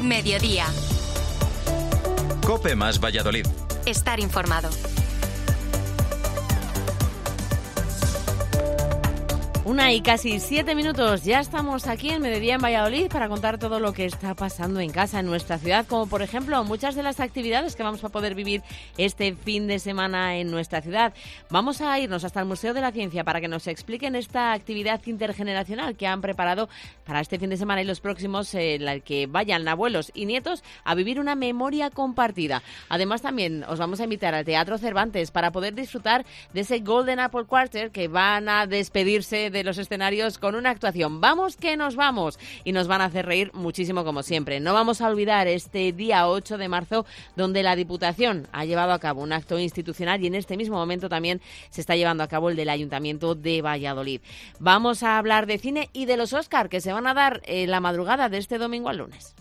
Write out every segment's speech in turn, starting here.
Mediodía. COPE más Valladolid. Estar informado. 1:07. Ya estamos aquí en Mediodía en Valladolid para contar todo lo que está pasando en casa, en nuestra ciudad, como por ejemplo muchas de las actividades que vamos a poder vivir este fin de semana en nuestra ciudad. Vamos a irnos hasta el Museo de la Ciencia para que nos expliquen esta actividad intergeneracional que han preparado para este fin de semana y los próximos, en la que vayan abuelos y nietos a vivir una memoria compartida. Además, también os vamos a invitar al Teatro Cervantes para poder disfrutar de ese Golden Apple Quarter, que van a despedirse de los escenarios con una actuación. Vamos que nos vamos, y nos van a hacer reír muchísimo como siempre. No vamos a olvidar este día 8 de marzo, donde la Diputación ha llevado a cabo un acto institucional, y en este mismo momento también se está llevando a cabo el del Ayuntamiento de Valladolid. Vamos a hablar de cine y de los Oscar, que se van a dar la madrugada de este domingo al lunes.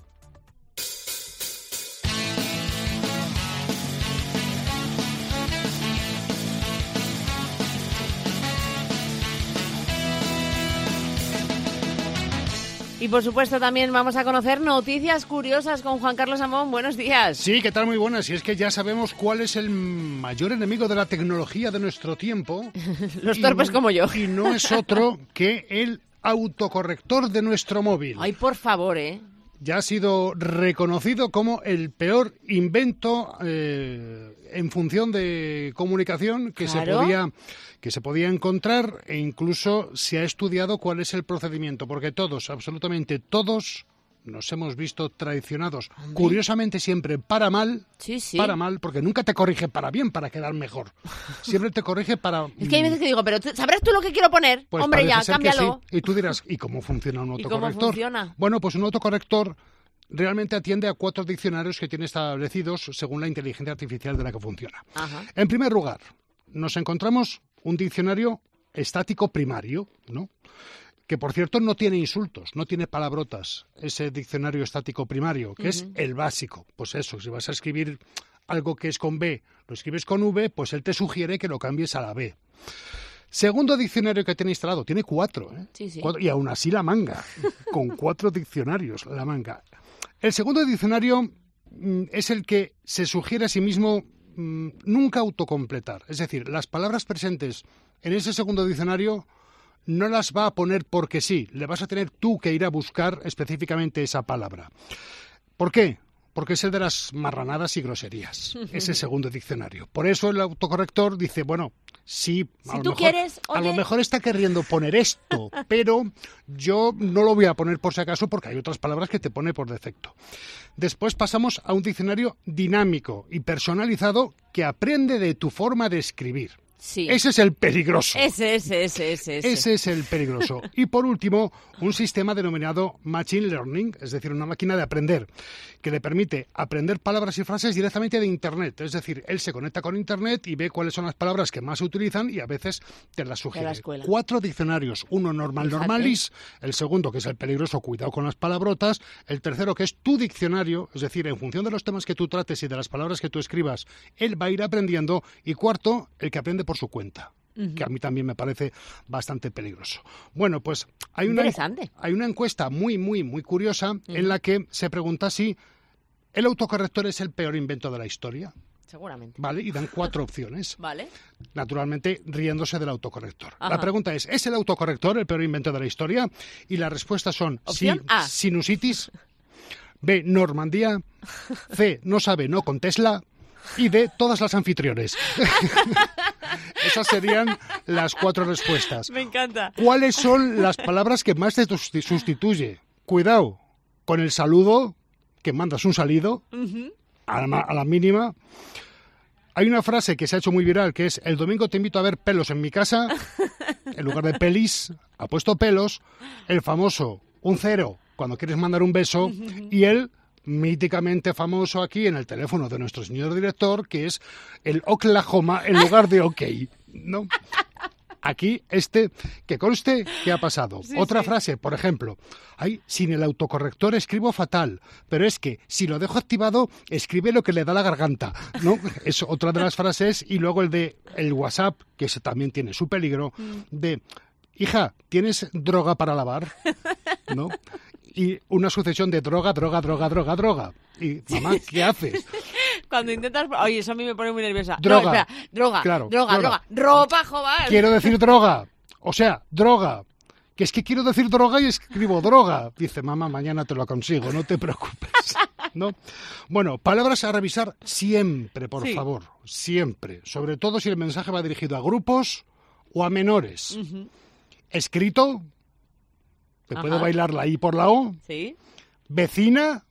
Y por supuesto también vamos a conocer noticias curiosas con Juan Carlos Amón. Buenos días. Sí, ¿qué tal? Muy buenas. Y es que ya sabemos cuál es el mayor enemigo de la tecnología de nuestro tiempo. Los torpes como yo. Y no es otro que el autocorrector de nuestro móvil. Ay, por favor, Ya ha sido reconocido como el peor invento en función de comunicación que se podía encontrar, e incluso se ha estudiado cuál es el procedimiento, porque todos, absolutamente todos, nos hemos visto traicionados. ¿Dónde? Curiosamente siempre para mal, para mal, porque nunca te corrige para bien, para quedar mejor. Siempre te corrige para... Es que hay veces que digo, pero ¿sabrás tú lo que quiero poner? Pues hombre, ya, cámbialo. Sí. Y tú dirás, ¿y cómo funciona un autocorrector? ¿Y cómo funciona? Bueno, pues un autocorrector realmente atiende a 4 diccionarios que tiene establecidos según la inteligencia artificial de la que funciona. Ajá. En primer lugar, nos encontramos un diccionario estático primario, ¿no?, que por cierto no tiene insultos, no tiene palabrotas, ese diccionario estático primario, que es el básico. Pues eso, si vas a escribir algo que es con B, lo escribes con V, pues él te sugiere que lo cambies a la B. Segundo diccionario que tiene instalado, tiene 4, Sí. 4, y aún así la manga, con 4 diccionarios, la manga. El segundo diccionario es el que se sugiere a sí mismo nunca autocompletar. Es decir, las palabras presentes en ese segundo diccionario no las va a poner porque sí. Le vas a tener tú que ir a buscar específicamente esa palabra. ¿Por qué? Porque es el de las marranadas y groserías, ese segundo diccionario. Por eso el autocorrector dice, bueno, sí, a lo mejor está queriendo poner esto, pero yo no lo voy a poner por si acaso porque hay otras palabras que te pone por defecto. Después pasamos a un diccionario dinámico y personalizado que aprende de tu forma de escribir. Sí. Ese es el peligroso. Ese. Ese es el peligroso. Y por último, un sistema denominado Machine Learning, es decir, una máquina de aprender, que le permite aprender palabras y frases directamente de Internet. Es decir, él se conecta con Internet y ve cuáles son las palabras que más se utilizan y a veces te las sugiere. 4 diccionarios, uno normalis, el segundo, que es el peligroso, cuidado con las palabrotas, el tercero, que es tu diccionario, es decir, en función de los temas que tú trates y de las palabras que tú escribas, él va a ir aprendiendo, y cuarto, el que aprende por su cuenta, que a mí también me parece bastante peligroso. Bueno, pues hay una encuesta muy curiosa en la que se pregunta si el autocorrector es el peor invento de la historia. Seguramente. Vale, y dan 4 opciones. Vale. Naturalmente, riéndose del autocorrector. Ajá. La pregunta es el autocorrector el peor invento de la historia? Y las respuestas son Opción A, sinusitis, B, Normandía, C, no sabe, no con Tesla, y D, todas las anfitriones. Esas serían las 4 respuestas. Me encanta. ¿Cuáles son las palabras que más te sustituye? Cuidado con el saludo, que mandas un salido a la mínima. Hay una frase que se ha hecho muy viral, que es: el domingo te invito a ver pelos en mi casa. En lugar de pelis, ha puesto pelos. El famoso un 0 cuando quieres mandar un beso. Y el míticamente famoso aquí en el teléfono de nuestro señor director, que es el Oklahoma en lugar de OK, ¿no? Aquí, que conste que ha pasado. Otra frase, por ejemplo: sin el autocorrector escribo fatal, pero es que si lo dejo activado, escribe lo que le da la garganta, ¿no? Es otra de las frases. Y luego el WhatsApp, que ese también tiene su peligro, de: hija, ¿tienes droga para lavar? ¿No? y una sucesión de droga. Y, mamá, ¿qué haces? Cuando intentas... Oye, eso a mí me pone muy nerviosa. Droga. No, espera. Droga, Claro, droga. Ropa, joder. Quiero decir droga. O sea, droga. Que es que quiero decir droga y escribo droga. Dice, mamá, mañana te lo consigo, no te preocupes. ¿No? Bueno, palabras a revisar siempre, por favor. Siempre. Sobre todo si el mensaje va dirigido a grupos o a menores. Escrito. ¿Te puedo bailar la I por la O? Sí. Vecina.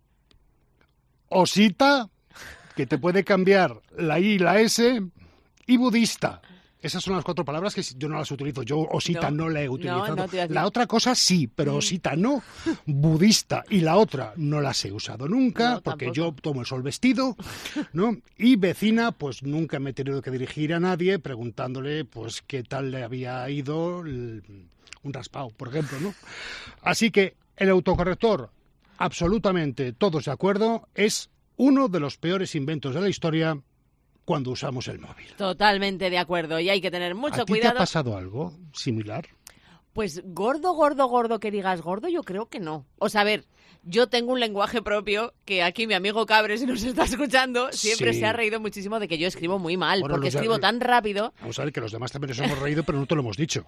Osita, que te puede cambiar la I y la S, y budista. Esas son las 4 palabras que yo no las utilizo. Yo osita no la he utilizado. No la otra cosa sí, pero osita no. Budista y la otra no las he usado nunca, porque yo tomo el sol vestido, ¿no? Y vecina, pues nunca me he tenido que dirigir a nadie preguntándole pues qué tal le había ido un raspado, por ejemplo, ¿no? Así que el autocorrector, absolutamente todos de acuerdo, es uno de los peores inventos de la historia cuando usamos el móvil. Totalmente de acuerdo, y hay que tener mucho ¿A ti cuidado. te ha pasado algo similar? Pues gordo, que digas gordo, yo creo que no. O sea, a ver, yo tengo un lenguaje propio que aquí mi amigo Cabre, si nos está escuchando, siempre se ha reído muchísimo de que yo escribo muy mal, porque escribo tan rápido. Vamos a ver, que los demás también nos hemos reído, pero no te lo hemos dicho.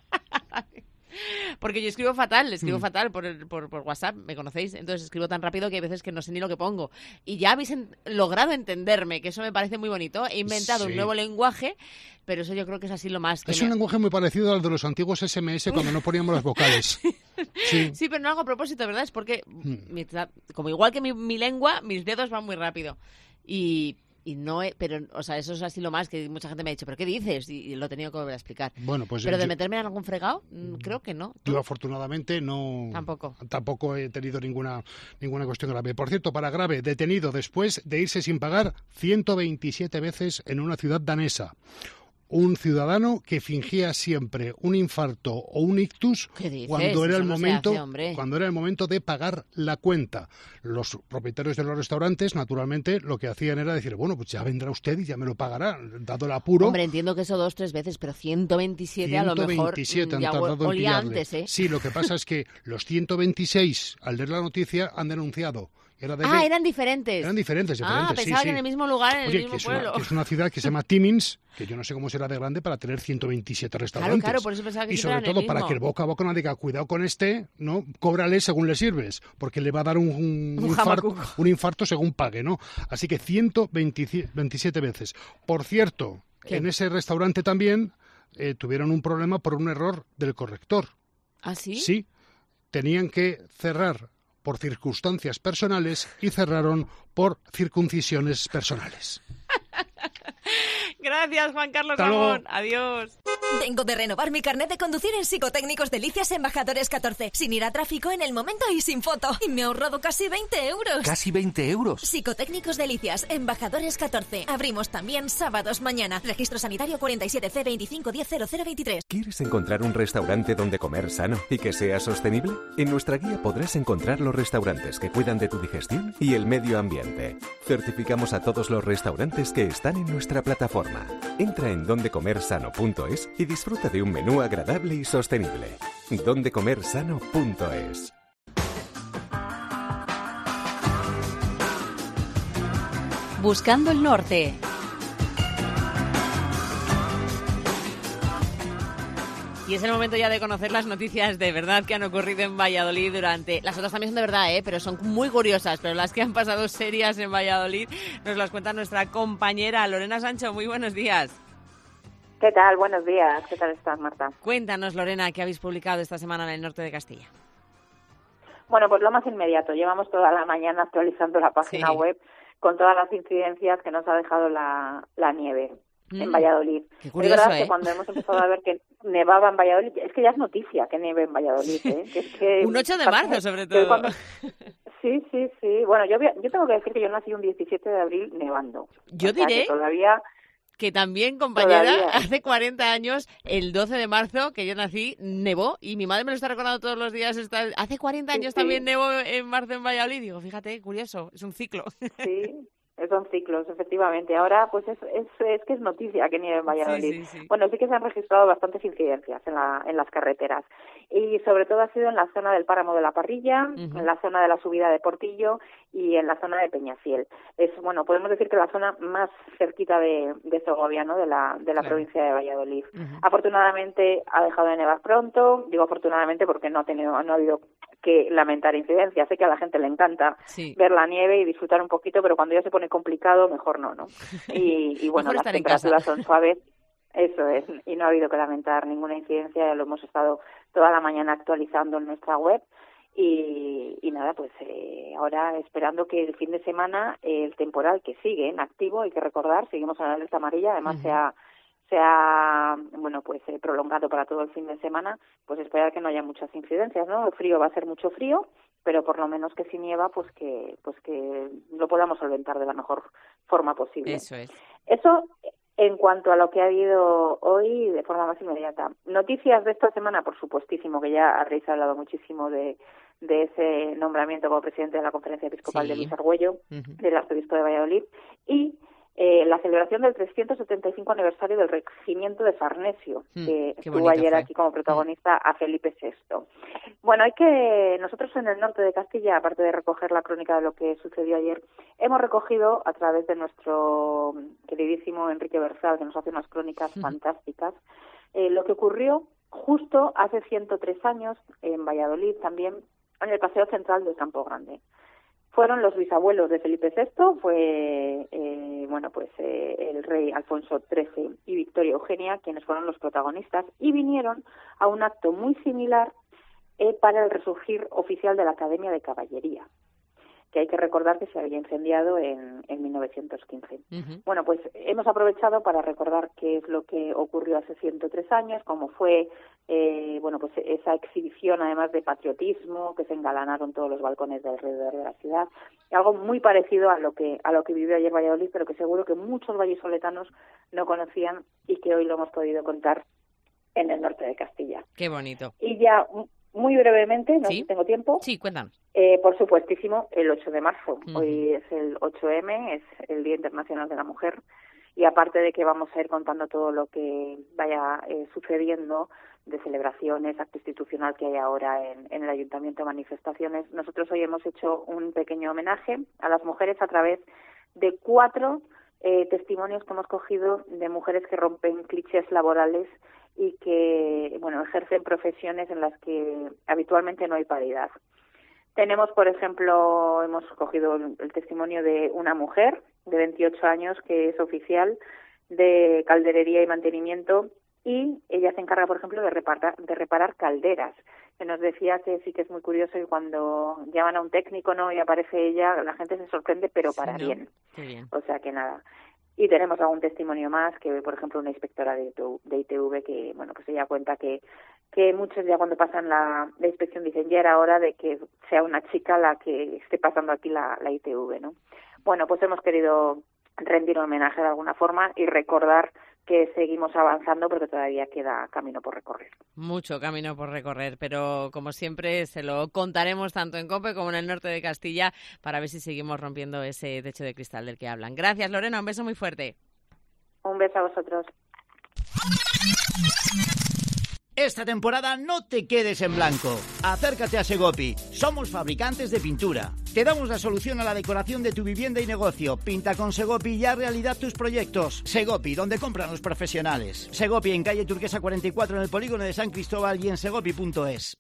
Porque yo escribo fatal por WhatsApp, me conocéis, entonces escribo tan rápido que hay veces que no sé ni lo que pongo. Y ya habéis logrado entenderme, que eso me parece muy bonito. He inventado un nuevo lenguaje, pero eso yo creo que es así lo más... Es un lenguaje muy parecido al de los antiguos SMS cuando no poníamos las vocales. Sí, pero no hago a propósito, ¿verdad? Es porque, como igual que mi lengua, mis dedos van muy rápido. Y no, pero, o sea, eso es así lo más que mucha gente me ha dicho, ¿pero qué dices? Y lo he tenido que volver a explicar. Bueno, pues pero de meterme en algún fregado, creo que no. Yo afortunadamente no. Tampoco he tenido ninguna cuestión grave. Por cierto, para grave, detenido después de irse sin pagar 127 veces en una ciudad danesa. Un ciudadano que fingía siempre un infarto o un ictus cuando era el momento de pagar la cuenta. Los propietarios de los restaurantes, naturalmente, lo que hacían era decir, bueno, pues ya vendrá usted y ya me lo pagará, dado el apuro. Hombre, entiendo que eso 2 o 3 veces, pero 127 a lo mejor 127 han tardado en pillarle. Antes, ¿eh? Sí, lo que pasa es que los 126, al leer la noticia, han denunciado. Eran diferentes. Eran diferentes. Pensaba que en el mismo lugar, en el mismo pueblo. Es una ciudad que se llama Timmins, que yo no sé cómo será de grande para tener 127 restaurantes. Claro, por eso pensaba que y sobre todo para que el boca a boca no diga, cuidado con este, ¿no? Cóbrale según le sirves, porque le va a dar un infarto según pague, ¿no? Así que 127 veces. Por cierto, en ese restaurante también tuvieron un problema por un error del corrector. ¿Ah, sí? Sí, tenían que cerrar por circunstancias personales y cerraron por circuncisiones personales. Gracias, Juan Carlos Ramón. Adiós. Vengo de renovar mi carnet de conducir en Psicotécnicos Delicias Embajadores 14, sin ir a tráfico, en el momento y sin foto. Y me he ahorrado casi 20 euros. ¿Casi 20 euros? Psicotécnicos Delicias Embajadores 14. Abrimos también sábados mañana. Registro sanitario 47C25100023. ¿Quieres encontrar un restaurante donde comer sano y que sea sostenible? En nuestra guía podrás encontrar los restaurantes que cuidan de tu digestión y el medio ambiente. Certificamos a todos los restaurantes que están en nuestra plataforma. Entra en dondecomersano.es y disfruta de un menú agradable y sostenible. dondecomersano.es. Buscando el norte. Y es el momento ya de conocer las noticias de verdad que han ocurrido en Valladolid durante... Las otras también son de verdad, pero son muy curiosas, pero las que han pasado serias en Valladolid nos las cuenta nuestra compañera Lorena Sancho. Muy buenos días. ¿Qué tal? Buenos días. ¿Qué tal estás, Marta? Cuéntanos, Lorena, ¿qué habéis publicado esta semana en el norte de Castilla? Bueno, pues lo más inmediato. Llevamos toda la mañana actualizando la página web con todas las incidencias que nos ha dejado la nieve en Valladolid. Qué curioso, es verdad que cuando hemos empezado a ver que nevaba en Valladolid, es que ya es noticia que nieve en Valladolid. Que es que, un 8 de marzo, sobre todo. Sí. Bueno, yo tengo que decir que yo nací un 17 de abril nevando. Yo diré que todavía... Que también, compañera, hace 40 años, el 12 de marzo, que yo nací, nevó, y mi madre me lo está recordando todos los días. Hace 40 años también nevó en marzo en Valladolid. Digo, fíjate, curioso, es un ciclo. Sí, Son ciclos, efectivamente. Ahora, pues es que es noticia que nieve en Valladolid. Sí. Bueno, sí que se han registrado bastantes incidencias en las carreteras. Y sobre todo ha sido en la zona del Páramo de la Parrilla, en la zona de la subida de Portillo y en la zona de Peñafiel. Podemos decir que la zona más cerquita de Segovia, ¿no? De la provincia de Valladolid. Afortunadamente ha dejado de nevar pronto. Digo afortunadamente porque no ha habido que lamentar incidencias. Sé que a la gente le encanta ver la nieve y disfrutar un poquito, pero cuando ya se pone complicado, mejor no. Y bueno, las temperaturas son suaves, eso es, y no ha habido que lamentar ninguna incidencia, lo hemos estado toda la mañana actualizando en nuestra web, y nada, pues ahora esperando que el fin de semana el temporal que sigue en activo, hay que recordar, seguimos en la alerta amarilla, además se ha prolongado para todo el fin de semana, pues esperar que no haya muchas incidencias, ¿no? El frío va a ser mucho frío, pero por lo menos que si nieva, pues que lo podamos solventar de la mejor forma posible. Eso es. Eso en cuanto a lo que ha habido hoy de forma más inmediata. Noticias de esta semana, por supuestísimo, que ya habréis hablado muchísimo de ese nombramiento como presidente de la Conferencia Episcopal de Luis Argüello, del arzobispo de Valladolid, y la celebración del 375 aniversario del regimiento de Farnesio, que estuvo ayer aquí como protagonista a Felipe VI. Bueno, nosotros en el norte de Castilla, aparte de recoger la crónica de lo que sucedió ayer, hemos recogido a través de nuestro queridísimo Enrique Berzal, que nos hace unas crónicas fantásticas, lo que ocurrió justo hace 103 años en Valladolid, también en el Paseo Central del Campo Grande. Fueron los bisabuelos de Felipe VI, fue el rey Alfonso XIII y Victoria Eugenia quienes fueron los protagonistas, y vinieron a un acto muy similar para el resurgir oficial de la Academia de Caballería, que hay que recordar que se había incendiado en 1915. Bueno, pues hemos aprovechado para recordar qué es lo que ocurrió hace 103 años, cómo fue esa exhibición además de patriotismo, que se engalanaron todos los balcones de alrededor de la ciudad, algo muy parecido a lo que vivió ayer Valladolid, pero que seguro que muchos vallisoletanos no conocían y que hoy lo hemos podido contar en el norte de Castilla. Qué bonito. Y ya muy brevemente, no sé si tengo tiempo. Sí, cuéntanos. Por supuestísimo, el 8 de marzo. Hoy es el 8M, es el Día Internacional de la Mujer. Y aparte de que vamos a ir contando todo lo que vaya sucediendo de celebraciones, acto institucional que hay ahora en el Ayuntamiento, manifestaciones, nosotros hoy hemos hecho un pequeño homenaje a las mujeres a través de 4 testimonios que hemos cogido de mujeres que rompen clichés laborales y que, ejercen profesiones en las que habitualmente no hay paridad. Tenemos, por ejemplo, hemos cogido el testimonio de una mujer de 28 años que es oficial de calderería y mantenimiento, y ella se encarga, por ejemplo, de reparar calderas. Que nos decía que sí que es muy curioso, y cuando llaman a un técnico, ¿no?, y aparece ella, la gente se sorprende, pero para bien. Qué bien. O sea que nada. Y tenemos algún testimonio más, que por ejemplo una inspectora de ITV que, pues ella cuenta que muchos ya cuando pasan la inspección dicen ya era hora de que sea una chica la que esté pasando aquí la ITV, ¿no? Bueno, pues hemos querido rendir un homenaje de alguna forma y recordar que seguimos avanzando porque todavía queda camino por recorrer. Mucho camino por recorrer, pero como siempre se lo contaremos tanto en COPE como en el norte de Castilla para ver si seguimos rompiendo ese techo de cristal del que hablan. Gracias, Lorena, un beso muy fuerte. Un beso a vosotros. Esta temporada no te quedes en blanco. Acércate a Segopi. Somos fabricantes de pintura. Te damos la solución a la decoración de tu vivienda y negocio. Pinta con Segopi y haz realidad tus proyectos. Segopi, donde compran los profesionales. Segopi en calle Turquesa 44 en el polígono de San Cristóbal y en segopi.es.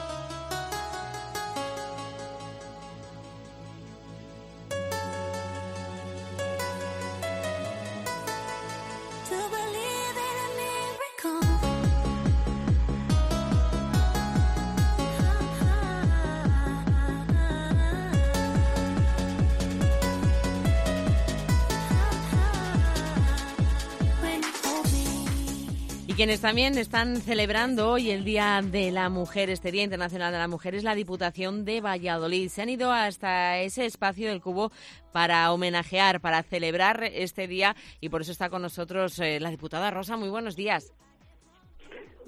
Quienes también están celebrando hoy el Día de la Mujer, este Día Internacional de la Mujer, es la Diputación de Valladolid. Se han ido hasta ese espacio del Cubo para homenajear, para celebrar este día, y por eso está con nosotros la diputada Rosa. Muy buenos días.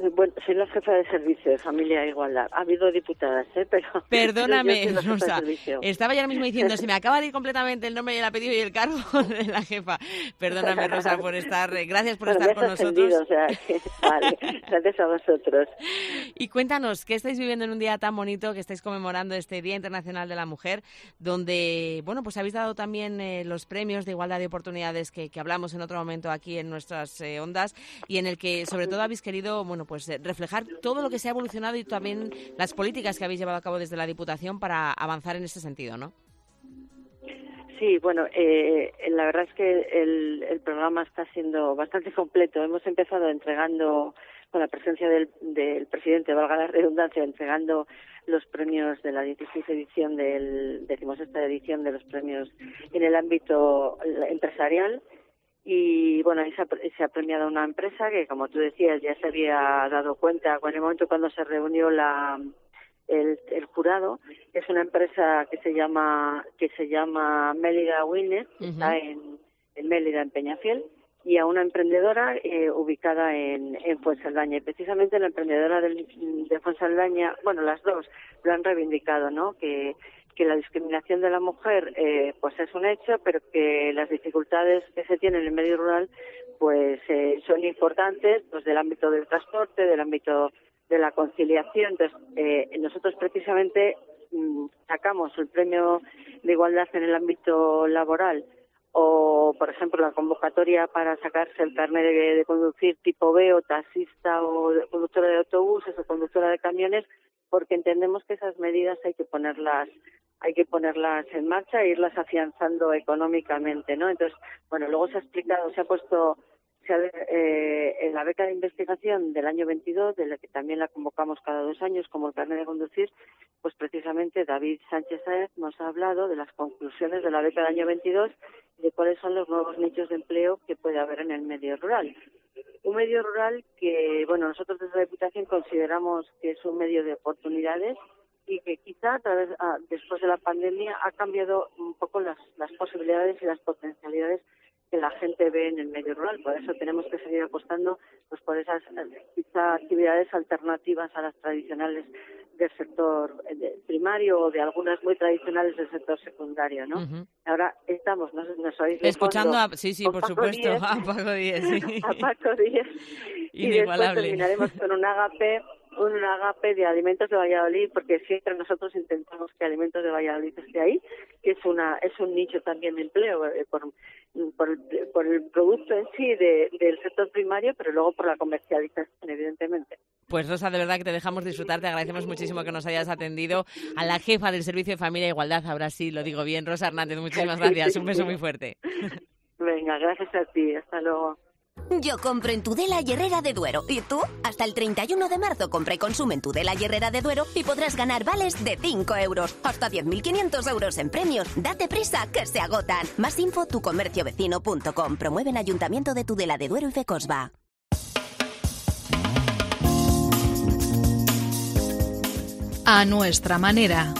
Bueno, soy la jefa de servicio de Familia e Igualdad. Ha habido diputadas, pero... Perdóname, pero Rosa. Estaba ya ahora mismo diciendo, se me acaba de ir completamente el nombre y el apellido y el cargo de la jefa. Perdóname, Rosa, por estar... Gracias por estar con nosotros. O sea, vale, gracias a vosotros. Y cuéntanos, ¿qué estáis viviendo en un día tan bonito que estáis conmemorando este Día Internacional de la Mujer, donde, bueno, pues habéis dado también los premios de igualdad de oportunidades que hablamos en otro momento aquí en nuestras ondas, y en el que sobre todo habéis querido, bueno, pues reflejar todo lo que se ha evolucionado y también las políticas que habéis llevado a cabo desde la Diputación para avanzar en ese sentido, ¿no? Sí, bueno, la verdad es que el programa está siendo bastante completo. Hemos empezado entregando, con la presencia del presidente, valga la redundancia, entregando los premios de la 16ª edición decimosexta edición de los premios en el ámbito empresarial. Y bueno, ahí se ha premiado una empresa que, como tú decías, ya se había dado cuenta en el momento cuando se reunió el jurado. Es una empresa que se llama Mélida Wines, que está en Mélida, en Peñafiel, y a una emprendedora ubicada en Fuensaldaña. Y precisamente la emprendedora de Fuensaldaña, bueno, las dos lo han reivindicado, ¿no? Que la discriminación de la mujer pues es un hecho, pero que las dificultades que se tienen en el medio rural pues son importantes, pues del ámbito del transporte, del ámbito de la conciliación. Entonces, nosotros precisamente sacamos el premio de igualdad en el ámbito laboral, o por ejemplo la convocatoria para sacarse el carnet de conducir tipo B, o taxista, o conductora de autobuses, o conductora de camiones, porque entendemos que esas medidas hay que ponerlas en marcha e irlas afianzando económicamente, ¿no? Entonces, bueno, luego se ha explicado, en la beca de investigación del año 22, de la que también la convocamos cada 2 años, como el carnet de conducir, pues precisamente David Sánchez Sáez nos ha hablado de las conclusiones de la beca del año 22 y de cuáles son los nuevos nichos de empleo que puede haber en el medio rural. Un medio rural que, bueno, nosotros desde la Diputación consideramos que es un medio de oportunidades y que quizá después de la pandemia ha cambiado un poco las posibilidades y las potencialidades que la gente ve en el medio rural. Por eso tenemos que seguir apostando pues por esas quizá actividades alternativas a las tradicionales del sector primario, o de algunas muy tradicionales del sector secundario, ¿no? Ahora estamos, nos oís escuchando fondo, sí, por supuesto, Díez, a Paco Díez, sí. a Paco Díez, y después terminaremos con un agape de Alimentos de Valladolid, porque siempre nosotros intentamos que Alimentos de Valladolid esté ahí, que es un nicho también de empleo por el producto en sí del sector primario, pero luego por la comercialización, evidentemente. Pues Rosa, de verdad que te dejamos disfrutar, te agradecemos muchísimo que nos hayas atendido. A la jefa del Servicio de Familia e Igualdad, ahora sí lo digo bien, Rosa Hernández, muchísimas gracias, un beso muy fuerte. Venga, gracias a ti, hasta luego. Yo compro en Tudela y Herrera de Duero. ¿Y tú? Hasta el 31 de marzo compra y consume en Tudela y Herrera de Duero y podrás ganar vales de 5 euros. Hasta 10.500 euros en premios. Date prisa, que se agotan. Más info tucomerciovecino.com. Promueven Ayuntamiento de Tudela de Duero y Fecosba. A nuestra manera.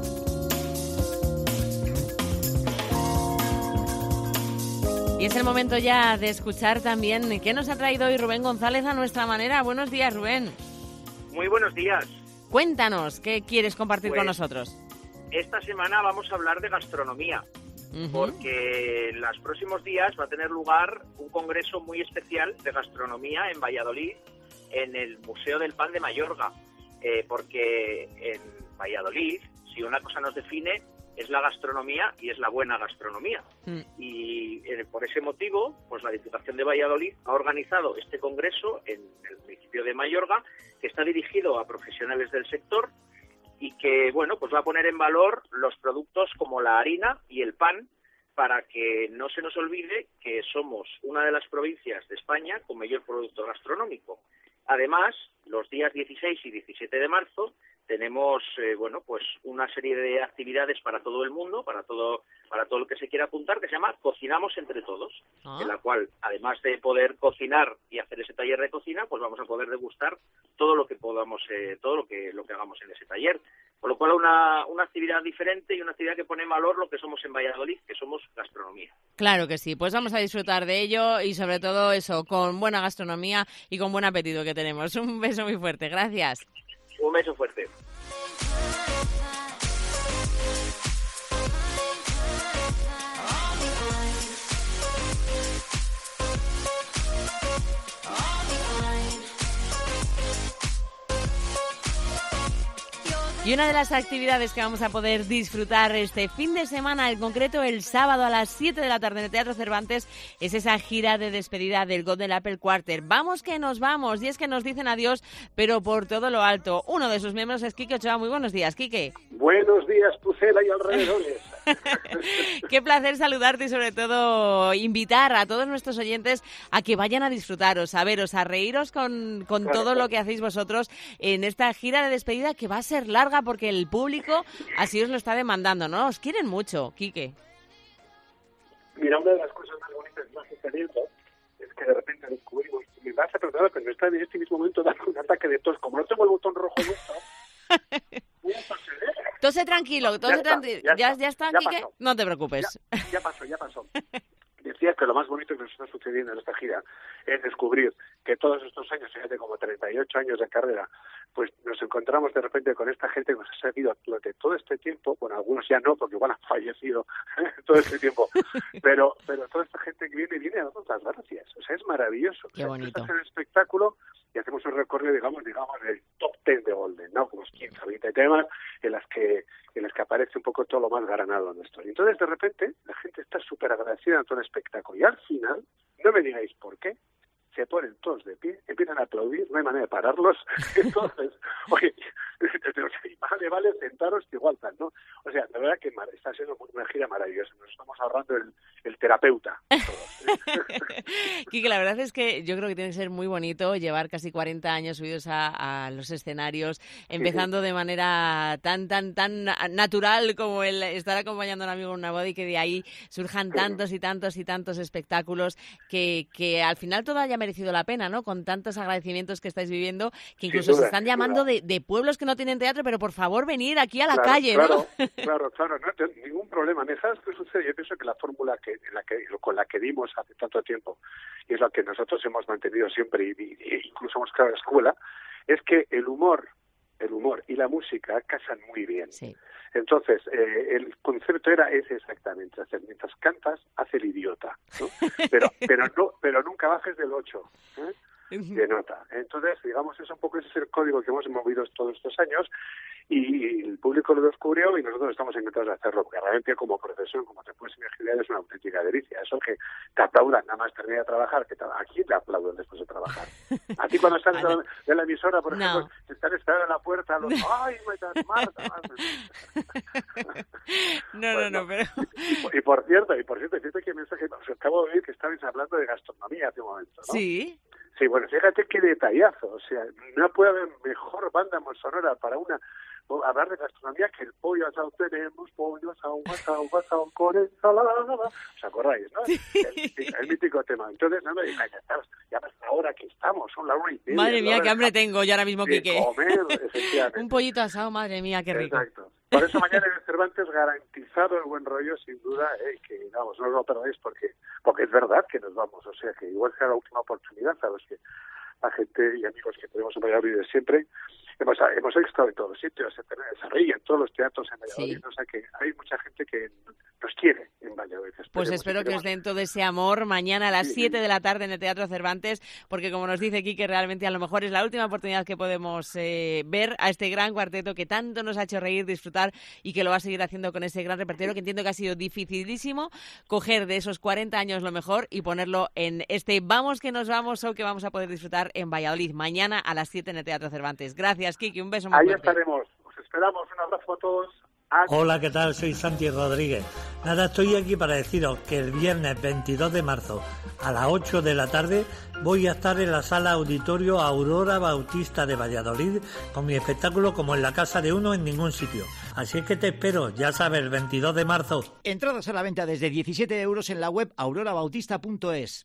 Y es el momento ya de escuchar también qué nos ha traído hoy Rubén González a nuestra manera. Buenos días, Rubén. Muy buenos días. Cuéntanos, ¿qué quieres compartir con nosotros? Esta semana vamos a hablar de gastronomía, porque en los próximos días va a tener lugar un congreso muy especial de gastronomía en Valladolid, en el Museo del Pan de Mayorga, porque en Valladolid, si una cosa nos define, es la gastronomía, y es la buena gastronomía. Y por ese motivo, pues la Diputación de Valladolid ha organizado este congreso en el municipio de Mayorga, que está dirigido a profesionales del sector y que, bueno, pues va a poner en valor los productos como la harina y el pan, para que no se nos olvide que somos una de las provincias de España con mayor producto gastronómico. Además, los días 16 y 17 de marzo tenemos pues una serie de actividades para todo el mundo, para todo el que se quiera apuntar, que se llama Cocinamos entre todos, en la cual, además de poder cocinar y hacer ese taller de cocina, pues vamos a poder degustar todo lo que podamos, todo lo que hagamos en ese taller. Con lo cual una actividad diferente y una actividad que pone en valor lo que somos en Valladolid, que somos gastronomía. Claro que sí, pues vamos a disfrutar de ello y sobre todo eso, con buena gastronomía y con buen apetito que tenemos. Un beso muy fuerte, gracias. Un beso fuerte. Y una de las actividades que vamos a poder disfrutar este fin de semana, en concreto el sábado a las 7 de la tarde en el Teatro Cervantes, es esa gira de despedida del Golden Apple Quarter. Vamos que nos vamos, y es que nos dicen adiós, pero por todo lo alto. Uno de sus miembros es Quique Ochoa. Muy buenos días, Quique. Buenos días, Pucela y alrededores. Qué placer saludarte y sobre todo invitar a todos nuestros oyentes a que vayan a disfrutaros, a veros, a reíros con todo lo que hacéis vosotros en esta gira de despedida que va a ser larga porque el público así os lo está demandando, ¿no? Os quieren mucho, Quique. Mira, una de las cosas más bonitas que está sucediendo es que de repente descubrimos, me vas a perdonar, pero me está en este mismo momento dando un ataque de tos. Como no tengo el botón rojo puesto, voy a proceder. Tose tranquilo, ¿Ya está, Quique? Pasó. No te preocupes. Ya pasó. Decía que lo más bonito que nos está sucediendo en esta gira es descubrir que todos estos años, fíjate, como 38 años de carrera, pues nos encontramos de repente con esta gente que nos ha servido durante todo este tiempo. Bueno, algunos ya no, porque igual han fallecido todo este tiempo, pero toda esta gente que viene a darnos las gracias. O sea, es maravilloso. Qué bonito. Hacer el espectáculo y hacemos un recorrido, digamos, del top 10 de Golden, ¿no? Como 15 o 20 temas en las que aparece un poco todo lo más granado nuestro. Y entonces, de repente, la gente está súper agradecida en todo el espectáculo. Y al final, no me digáis por qué, se ponen todos de pie, empiezan a aplaudir, no hay manera de pararlos. Entonces, oye, vale, sentaros que igual tal, ¿no? O sea, la verdad que está siendo una gira maravillosa. Nos estamos ahorrando el terapeuta. Quique, la verdad es que yo creo que tiene que ser muy bonito llevar casi 40 años subidos a los escenarios, empezando de manera tan natural como el estar acompañando a un amigo en una boda y que de ahí surjan tantos y tantos espectáculos que al final todo haya merecido la pena, ¿no? Con tantos agradecimientos que estáis viviendo, que incluso se están llamando de pueblos que no tienen teatro, pero por favor venir aquí a la calle, ¿no? Claro, no tengo ningún problema. ¿Sabes qué sucede? Yo pienso que la fórmula con la que dimos hace tanto tiempo, y es la que nosotros hemos mantenido siempre, y incluso hemos creado la escuela, es que el humor y la música casan muy bien. Sí. Entonces, el concepto es exactamente hacer, mientras cantas, haz el idiota, ¿no? Pero nunca bajes del 8, ¿eh? De nota. Entonces, digamos, es un poco ese es el código que hemos movido todos estos años y el público lo descubrió y nosotros estamos encantados de hacerlo, porque realmente como profesión, como te puedes imaginar, es una auténtica delicia. Eso que te aplaudan nada más terminar de trabajar, que aquí te aplauden después de trabajar. A ti cuando estás de la emisora, por ejemplo, te están esperando en la puerta, ¡ay, Marta! No, pero... Y por cierto, fíjate qué mensaje, os acabo de oír que estabais hablando de gastronomía hace un momento, ¿no? Sí, bueno, fíjate qué detallazo, o sea, no puede haber mejor banda sonora para hablar de gastronomía que el pollo asado. Tenemos pollo asado con ensalada. ¿Os acordáis, no? Sí. El mítico tema. Entonces, no me digáis, ya hasta ahora que estamos, son la 1:30. Madre mía, qué hambre tengo yo ahora mismo, Quique. Comer, efectivamente. Un pollito asado, madre mía, qué rico. Exacto. Por eso mañana en el Cervantes garantizado el buen rollo, sin duda, que vamos, no os lo perdáis porque es verdad que nos vamos. O sea, que igual sea la última oportunidad, sabes que la gente y amigos que tenemos en Valladolid de siempre, hemos estado en todos los sitios, se ríen en todos los teatros en Valladolid, sí. O sea que hay mucha gente que nos quiere en Valladolid. Pues espero que os den todo ese amor mañana a las 7 de la tarde en el Teatro Cervantes, porque como nos dice Quique, realmente a lo mejor es la última oportunidad que podemos ver a este gran cuarteto que tanto nos ha hecho reír, disfrutar y que lo va a seguir haciendo con ese gran repertorio que entiendo que ha sido dificilísimo coger de esos 40 años lo mejor y ponerlo en este Vamos que nos vamos o que vamos a poder disfrutar en Valladolid mañana a las 7 en el Teatro Cervantes. Gracias, Quique, un beso muy fuerte. Ahí estaremos, os esperamos, un abrazo a todos. Hola, ¿qué tal? Soy Santi Rodríguez. Nada, estoy aquí para deciros que el viernes 22 de marzo a las 8 de la tarde voy a estar en la sala auditorio Aurora Bautista de Valladolid con mi espectáculo Como en la casa de uno en ningún sitio. Así es que te espero, ya sabes, el 22 de marzo. Entradas a la venta desde 17 euros en la web aurorabautista.es.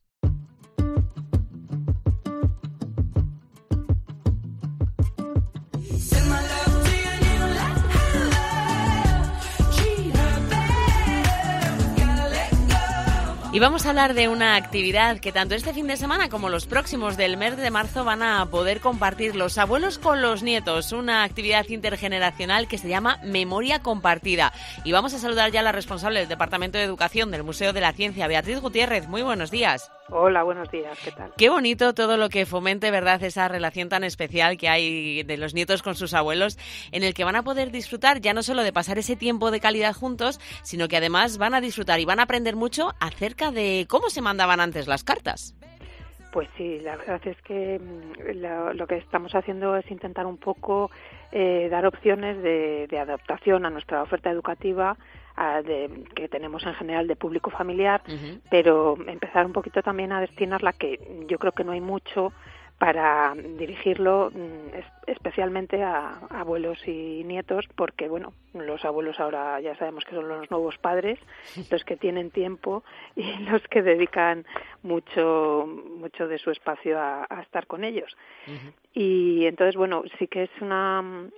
Y vamos a hablar de una actividad que tanto este fin de semana como los próximos del mes de marzo van a poder compartir los abuelos con los nietos. Una actividad intergeneracional que se llama Memoria Compartida. Y vamos a saludar ya a la responsable del Departamento de Educación del Museo de la Ciencia, Beatriz Gutiérrez. Muy buenos días. Hola, buenos días, ¿qué tal? Qué bonito todo lo que fomente, ¿verdad?, esa relación tan especial que hay de los nietos con sus abuelos, en el que van a poder disfrutar ya no solo de pasar ese tiempo de calidad juntos, sino que además van a disfrutar y van a aprender mucho acerca de cómo se mandaban antes las cartas. Pues sí, la verdad es que lo que estamos haciendo es intentar un poco dar opciones de adaptación a nuestra oferta educativa que tenemos en general de público familiar, pero empezar un poquito también a destinarla, que yo creo que no hay mucho, para dirigirlo especialmente a abuelos y nietos, porque bueno, los abuelos ahora ya sabemos que son los nuevos padres, los que tienen tiempo y los que dedican mucho de su espacio a estar con ellos. Y entonces, bueno, sí que es una...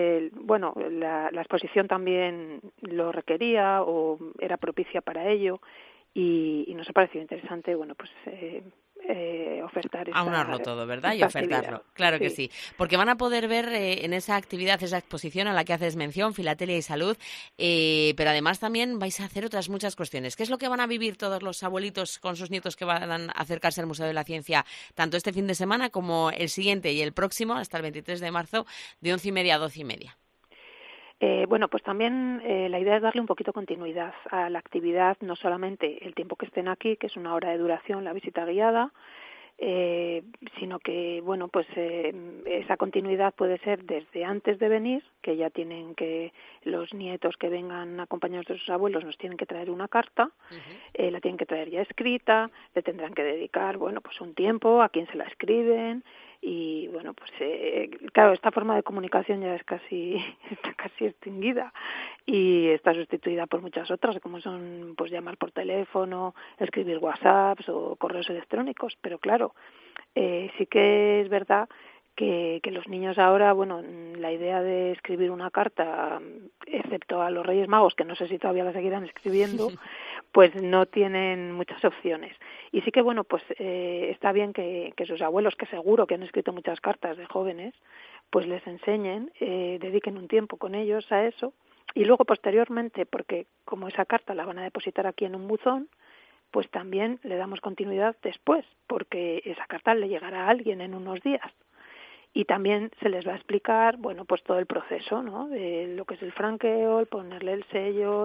la exposición también lo requería o era propicia para ello, y nos ha parecido interesante, bueno, pues ofertar aunarlo todo, ¿verdad? Y ofertarlo, claro que sí. Porque van a poder ver en esa actividad, esa exposición a la que haces mención, Filatelia y Salud, pero además también vais a hacer otras muchas cuestiones. ¿Qué es lo que van a vivir todos los abuelitos con sus nietos que van a acercarse al Museo de la Ciencia, tanto este fin de semana como el siguiente y el próximo, hasta el 23 de marzo, de 11:30 a 12:30? Bueno, pues también la idea es darle un poquito continuidad a la actividad, no solamente el tiempo que estén aquí, que es 1 hora de duración la visita guiada, sino que, bueno, pues esa continuidad puede ser desde antes de venir, que ya tienen que, los nietos que vengan acompañados de sus abuelos nos tienen que traer una carta, la tienen que traer ya escrita, le tendrán que dedicar, bueno, pues un tiempo a quien se la escriben. Y bueno, pues claro, esta forma de comunicación ya está casi extinguida y está sustituida por muchas otras, como son pues llamar por teléfono, escribir WhatsApps o correos electrónicos. Pero claro, sí que es verdad que los niños ahora, bueno, la idea de escribir una carta, excepto a los Reyes Magos, que no sé si todavía la seguirán escribiendo, pues no tienen muchas opciones. Y sí que, bueno, pues está bien que sus abuelos, que seguro que han escrito muchas cartas de jóvenes, pues les enseñen, dediquen un tiempo con ellos a eso. Y luego, posteriormente, porque como esa carta la van a depositar aquí en un buzón, pues también le damos continuidad después, porque esa carta le llegará a alguien en unos días. Y también se les va a explicar, bueno, pues todo el proceso, ¿no? De lo que es el franqueo, el ponerle el sello,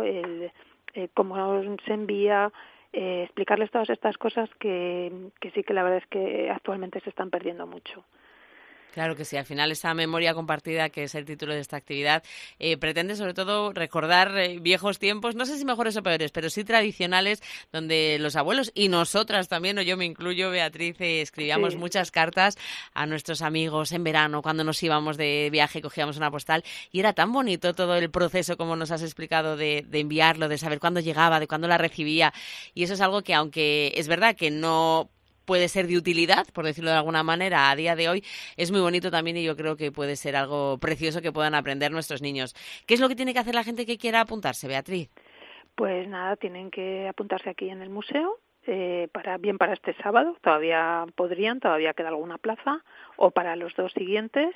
cómo se envía, explicarles todas estas cosas que sí que la verdad es que actualmente se están perdiendo mucho. Claro que sí, al final esa memoria compartida, que es el título de esta actividad, pretende sobre todo recordar viejos tiempos, no sé si mejores o peores, pero sí tradicionales, donde los abuelos y nosotras también, o yo me incluyo, Beatriz, escribíamos muchas cartas a nuestros amigos en verano, cuando nos íbamos de viaje, cogíamos una postal, y era tan bonito todo el proceso, como nos has explicado, de enviarlo, de saber cuándo llegaba, de cuándo la recibía, y eso es algo que, aunque es verdad que no puede ser de utilidad, por decirlo de alguna manera, a día de hoy, es muy bonito también, y yo creo que puede ser algo precioso que puedan aprender nuestros niños. ¿Qué es lo que tiene que hacer la gente que quiera apuntarse, Beatriz? Pues nada, tienen que apuntarse aquí en el museo, para este sábado, todavía queda alguna plaza, o para los 2 siguientes,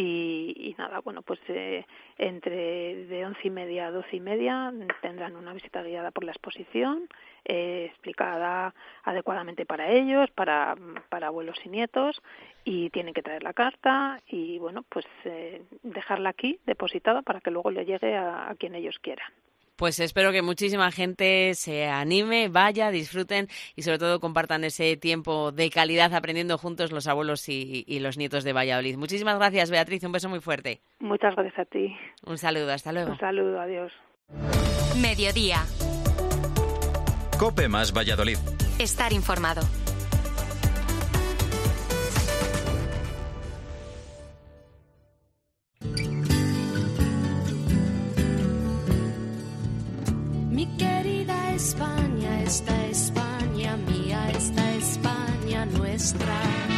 y nada, bueno, pues entre de 11:30 a 12:30 tendrán una visita guiada por la exposición, explicada adecuadamente para ellos, para abuelos y nietos, y tienen que traer la carta y, bueno, pues dejarla aquí depositada para que luego le llegue a quien ellos quieran. Pues espero que muchísima gente se anime, vaya, disfruten y sobre todo compartan ese tiempo de calidad aprendiendo juntos los abuelos y los nietos de Valladolid. Muchísimas gracias, Beatriz, un beso muy fuerte. Muchas gracias a ti. Un saludo, hasta luego. Un saludo, adiós. Mediodía. COPE más Valladolid. Estar informado. Mi querida España, esta España mía, esta España nuestra.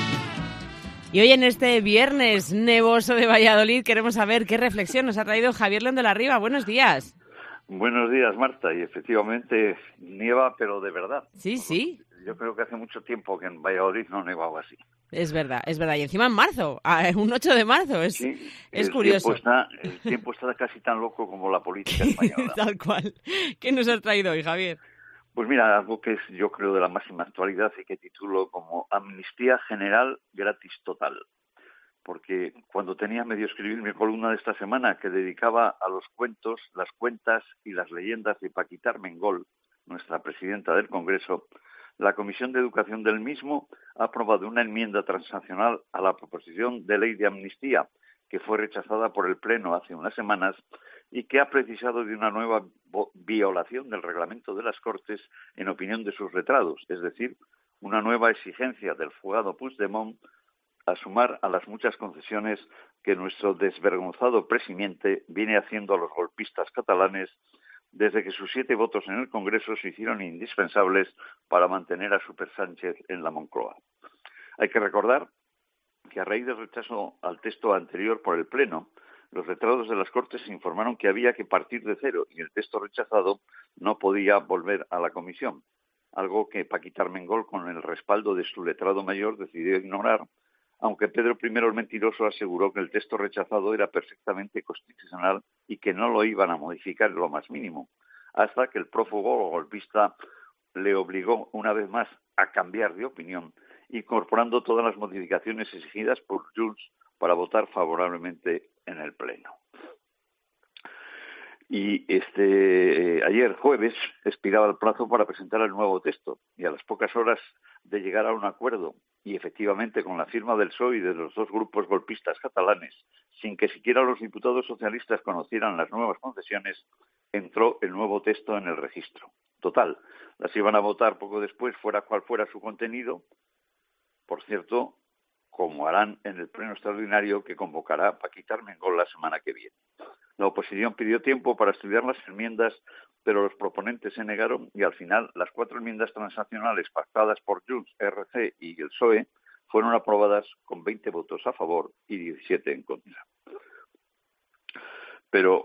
Y hoy en este viernes nevoso de Valladolid queremos saber qué reflexión nos ha traído Javier León de la Riva. Buenos días. Buenos días, Marta. Y efectivamente nieva, pero de verdad. Sí, sí. Yo creo que hace mucho tiempo que en Valladolid no nevaba así. Es verdad, es verdad. Y encima en marzo, un 8 de marzo. Es curioso. El tiempo está casi tan loco como la política española. Tal cual. ¿Qué nos has traído hoy, Javier? Pues mira, algo que es, yo creo, de la máxima actualidad y que titulo como Amnistía General Gratis Total. Porque cuando tenía medio escribir mi columna de esta semana, que dedicaba a los cuentos, las cuentas y las leyendas de Paquita Armengol, nuestra presidenta del Congreso, la Comisión de Educación del mismo ha aprobado una enmienda transaccional a la proposición de ley de amnistía, que fue rechazada por el Pleno hace unas semanas y que ha precisado de una nueva violación del reglamento de las Cortes en opinión de sus letrados, es decir, una nueva exigencia del fugado Puigdemont a sumar a las muchas concesiones que nuestro desvergonzado presidente viene haciendo a los golpistas catalanes desde que sus 7 votos en el Congreso se hicieron indispensables para mantener a Super Sánchez en la Moncloa. Hay que recordar que a raíz del rechazo al texto anterior por el Pleno, los letrados de las Cortes informaron que había que partir de cero y el texto rechazado no podía volver a la comisión, algo que Paquita Armengol, con el respaldo de su letrado mayor, decidió ignorar, aunque Pedro I el Mentiroso aseguró que el texto rechazado era perfectamente constitucional y que no lo iban a modificar en lo más mínimo, hasta que el prófugo golpista le obligó una vez más a cambiar de opinión, incorporando todas las modificaciones exigidas por Junts para votar favorablemente en el Pleno. Y ayer jueves expiraba el plazo para presentar el nuevo texto y a las pocas horas de llegar a un acuerdo y efectivamente con la firma del PSOE y de los 2 grupos golpistas catalanes, sin que siquiera los diputados socialistas conocieran las nuevas concesiones, entró el nuevo texto en el registro. Total, las iban a votar poco después, fuera cual fuera su contenido, por cierto, como harán en el pleno extraordinario que convocará Paquita Armengol la semana que viene. La oposición pidió tiempo para estudiar las enmiendas, pero los proponentes se negaron y al final las 4 enmiendas transaccionales pactadas por Junts, RC y el PSOE fueron aprobadas con 20 votos a favor y 17 en contra. Pero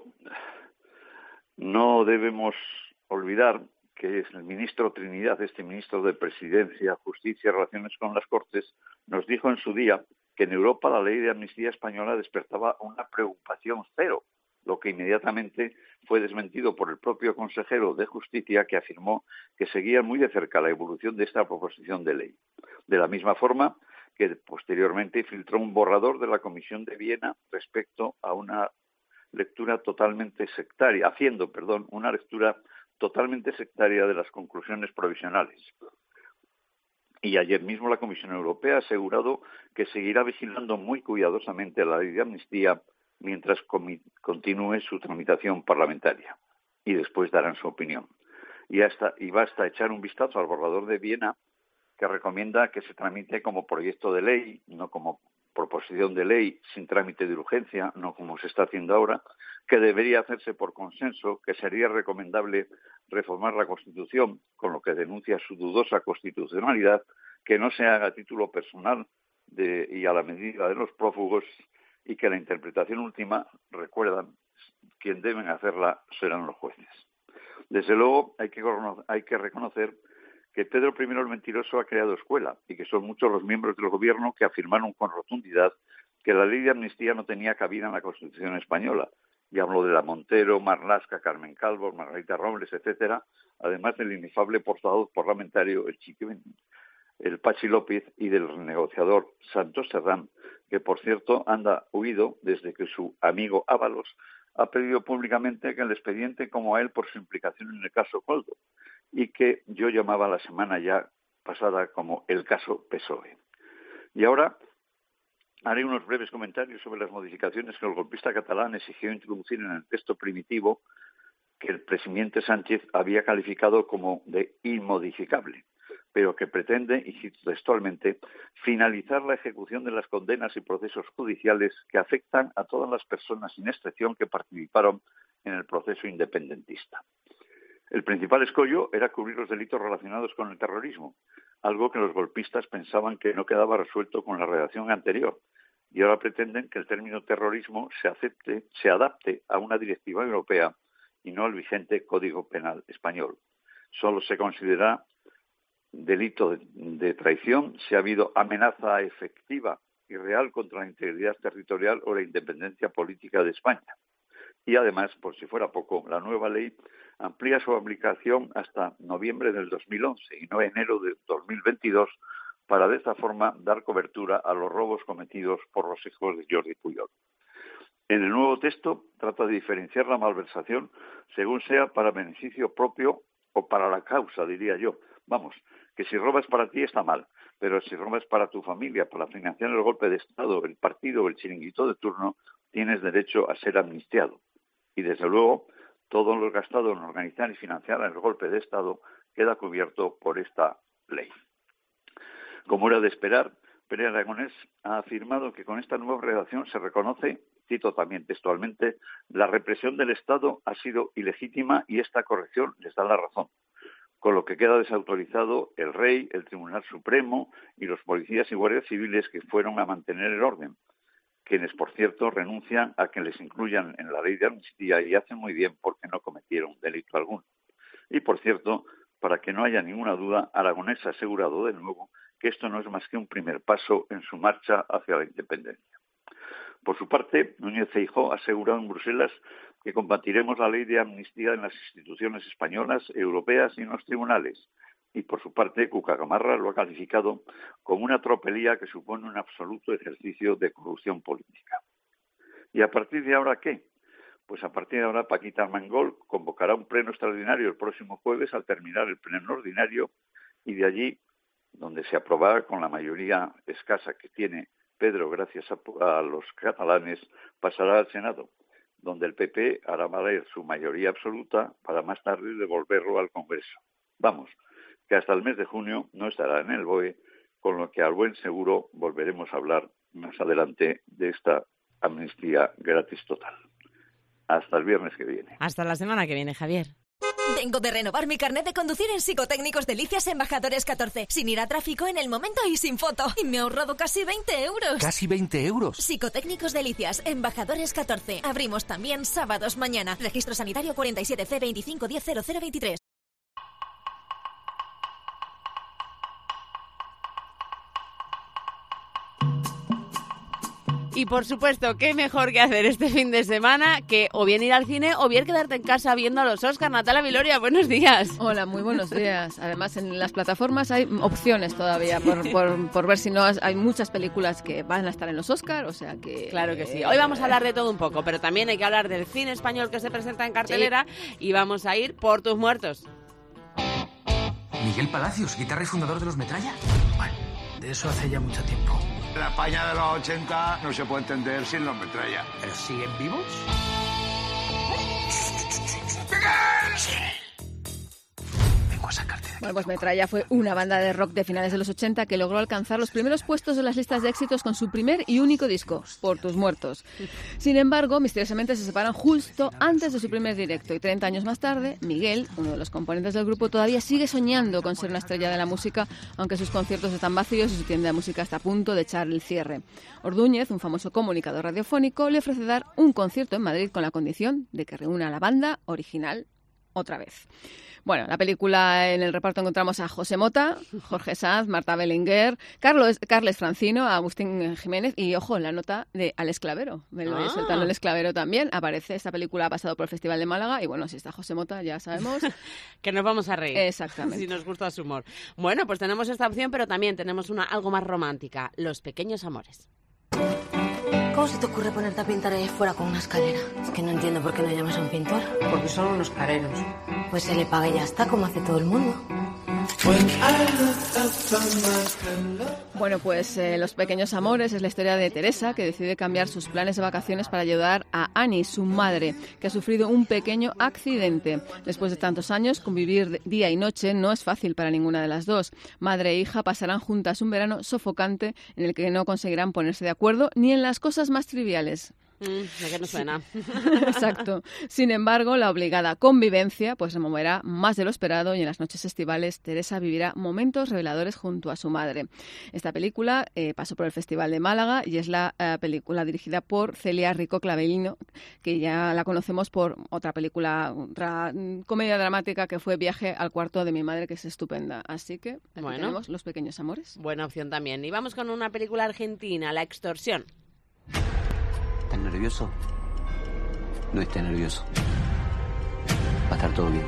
no debemos olvidar que es el ministro Trinidad, ministro de Presidencia, Justicia y Relaciones con las Cortes, nos dijo en su día que en Europa la ley de amnistía española despertaba una preocupación cero, lo que inmediatamente fue desmentido por el propio consejero de Justicia, que afirmó que seguía muy de cerca la evolución de esta proposición de ley. De la misma forma que posteriormente filtró un borrador de la Comisión de Viena respecto a una lectura totalmente sectaria, una lectura totalmente sectaria de las conclusiones provisionales. Y ayer mismo la Comisión Europea ha asegurado que seguirá vigilando muy cuidadosamente la ley de amnistía mientras continúe su tramitación parlamentaria y después darán su opinión. Y basta echar un vistazo al borrador de Viena, que recomienda que se tramite como proyecto de ley, no como proposición de ley sin trámite de urgencia, no como se está haciendo ahora, que debería hacerse por consenso, que sería recomendable reformar la Constitución, con lo que denuncia su dudosa constitucionalidad, que no se haga a título personal y a la medida de los prófugos, y que la interpretación última, recuerdan, quien deben hacerla serán los jueces. Desde luego hay que reconocer que Pedro I el Mentiroso ha creado escuela y que son muchos los miembros del gobierno que afirmaron con rotundidad que la ley de amnistía no tenía cabida en la Constitución española. Y hablo de la Montero, Marlaska, Carmen Calvo, Margarita Robles, etcétera, además del inefable portavoz parlamentario, el Pachi López, y del negociador Santos Serrán, que por cierto anda huido desde que su amigo Ábalos ha pedido públicamente que el expediente como a él por su implicación en el caso Coldo, y que yo llamaba la semana ya pasada como el caso PSOE. Y ahora haré unos breves comentarios sobre las modificaciones que el golpista catalán exigió introducir en el texto primitivo que el presidente Sánchez había calificado como de inmodificable, pero que pretende, y cito textualmente, finalizar la ejecución de las condenas y procesos judiciales que afectan a todas las personas sin excepción que participaron en el proceso independentista. El principal escollo era cubrir los delitos relacionados con el terrorismo, algo que los golpistas pensaban que no quedaba resuelto con la redacción anterior, y ahora pretenden que el término terrorismo se adapte a una directiva europea y no al vigente Código Penal español. Solo se considera delito de traición si ha habido amenaza efectiva y real contra la integridad territorial o la independencia política de España. Y además, por si fuera poco, la nueva ley amplía su aplicación hasta noviembre del 2011 y no enero del 2022 para de esta forma dar cobertura a los robos cometidos por los hijos de Jordi Pujol. En el nuevo texto trata de diferenciar la malversación según sea para beneficio propio o para la causa, diría yo. Vamos, que si robas para ti está mal, pero si robas para tu familia, para financiar el golpe de Estado, el partido o el chiringuito de turno, tienes derecho a ser amnistiado. Y desde luego, todo lo gastado en organizar y financiar el golpe de Estado queda cubierto por esta ley. Como era de esperar, Pere Aragonés ha afirmado que con esta nueva redacción se reconoce, cito también textualmente, la represión del Estado ha sido ilegítima y esta corrección les da la razón, con lo que queda desautorizado el Rey, el Tribunal Supremo y los policías y guardias civiles que fueron a mantener el orden, quienes, por cierto, renuncian a que les incluyan en la ley de amnistía y hacen muy bien porque no cometieron delito alguno. Y, por cierto, para que no haya ninguna duda, Aragonés ha asegurado de nuevo que esto no es más que un primer paso en su marcha hacia la independencia. Por su parte, Núñez Feijóo ha asegurado en Bruselas que combatiremos la ley de amnistía en las instituciones españolas, europeas y en los tribunales. Y por su parte, Cuca Gamarra lo ha calificado como una tropelía que supone un absoluto ejercicio de corrupción política. ¿Y a partir de ahora qué? Pues a partir de ahora Paquita Armengol convocará un pleno extraordinario el próximo jueves al terminar el pleno ordinario y de allí, donde se aprobará con la mayoría escasa que tiene Pedro gracias a los catalanes, pasará al Senado, donde el PP hará valer su mayoría absoluta para más tarde devolverlo al Congreso. Vamos, que hasta el mes de junio no estará en el BOE, con lo que al buen seguro volveremos a hablar más adelante de esta amnistía gratis total. Hasta el viernes que viene. Hasta la semana que viene, Javier. Vengo de renovar mi carnet de conducir en Psicotécnicos Delicias Embajadores 14, sin ir a tráfico, en el momento y sin foto. Y me he ahorrado casi 20 euros. ¿Casi 20 euros? Psicotécnicos Delicias Embajadores 14. Abrimos también sábados mañana. Registro sanitario 47C25100023. Y por supuesto, qué mejor que hacer este fin de semana que o bien ir al cine o bien quedarte en casa viendo a los Oscar. Natalia Viloria, buenos días. Hola, muy buenos días. Además, en las plataformas hay opciones todavía por ver si no hay muchas películas que van a estar en los Oscar, o sea que... Claro que sí. Hoy vamos a hablar de todo un poco, pero también hay que hablar del cine español que se presenta en cartelera, sí. Y vamos a ir por tus muertos. Miguel Palacios, guitarra y fundador de los Metralla. Bueno, de eso hace ya mucho tiempo. La España de los 80 no se puede entender sin los Metralla. ¿Pero siguen vivos? Vengo a sacarte de aquí. Bueno, pues Metralla fue una banda de rock de finales de los 80 que logró alcanzar los primeros puestos de las listas de éxitos con su primer y único disco, Por tus muertos. Sin embargo, misteriosamente se separan justo antes de su primer directo y 30 años más tarde, Miguel, uno de los componentes del grupo, todavía sigue soñando con ser una estrella de la música, aunque sus conciertos están vacíos y su tienda de música está a punto de echar el cierre. Ordúñez, un famoso comunicador radiofónico, le ofrece dar un concierto en Madrid con la condición de que reúna a la banda original otra vez. Bueno, la película, en el reparto encontramos a José Mota, Jorge Sanz, Marta Belenguer, Carles Francino, Agustín Jiménez y, ojo, la nota de Alex Clavero. Me lo voy soltando Alex Clavero también. Aparece, esta película ha pasado por el Festival de Málaga y, bueno, si está José Mota ya sabemos... que nos vamos a reír. Exactamente. Si nos gusta su humor. Bueno, pues tenemos esta opción, pero también tenemos una algo más romántica, Los pequeños amores. ¿Cómo se te ocurre ponerte a pintar ahí fuera con una escalera? Es que no entiendo por qué no llamas a un pintor. Porque son unos careros. Pues se le paga y ya está, como hace todo el mundo. Bueno, pues Los Pequeños Amores es la historia de Teresa, que decide cambiar sus planes de vacaciones para ayudar a Annie, su madre, que ha sufrido un pequeño accidente. Después de tantos años, convivir día y noche no es fácil para ninguna de las dos. Madre e hija pasarán juntas un verano sofocante en el que no conseguirán ponerse de acuerdo ni en las cosas más triviales. ¿De qué no suena? Exacto. Sin embargo, la obligada convivencia pues removerá más de lo esperado y en las noches estivales Teresa vivirá momentos reveladores junto a su madre. Esta película pasó por el Festival de Málaga y es la película dirigida por Celia Rico Clavellino, que ya la conocemos por otra película, otra comedia dramática que fue Viaje al cuarto de mi madre, que es estupenda. Así que aquí tenemos Los Pequeños Amores. Buena opción también. Y vamos con una película argentina, La Extorsión. ¿Estás nervioso? No estés nervioso. Va a estar todo bien.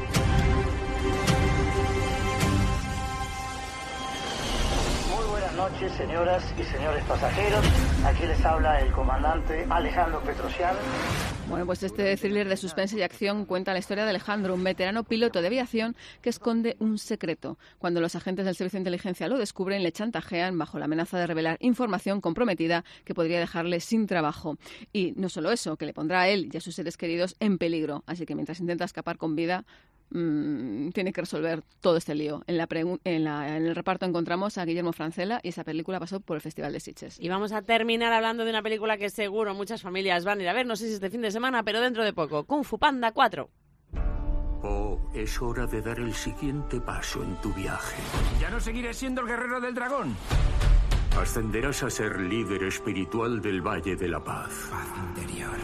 Muy buenas noches, señoras y señores pasajeros. Aquí les habla el comandante Alejandro Petrosian. Bueno, pues este thriller de suspense y acción cuenta la historia de Alejandro, un veterano piloto de aviación que esconde un secreto. Cuando los agentes del Servicio de Inteligencia lo descubren, le chantajean bajo la amenaza de revelar información comprometida que podría dejarle sin trabajo. Y no solo eso, que le pondrá a él y a sus seres queridos en peligro. Así que mientras intenta escapar con vida, tiene que resolver todo este lío. En el reparto encontramos a Guillermo Francella y esa película pasó por el Festival de Sitges. Y vamos a terminar hablando de una película que seguro muchas familias van a ir a ver, no sé si este fin de semana, pero dentro de poco, Kung Fu Panda 4. Oh, es hora de dar el siguiente paso en tu viaje. Ya no seguiré siendo el guerrero del dragón. Ascenderás a ser líder espiritual del Valle de la Paz. Paz interior.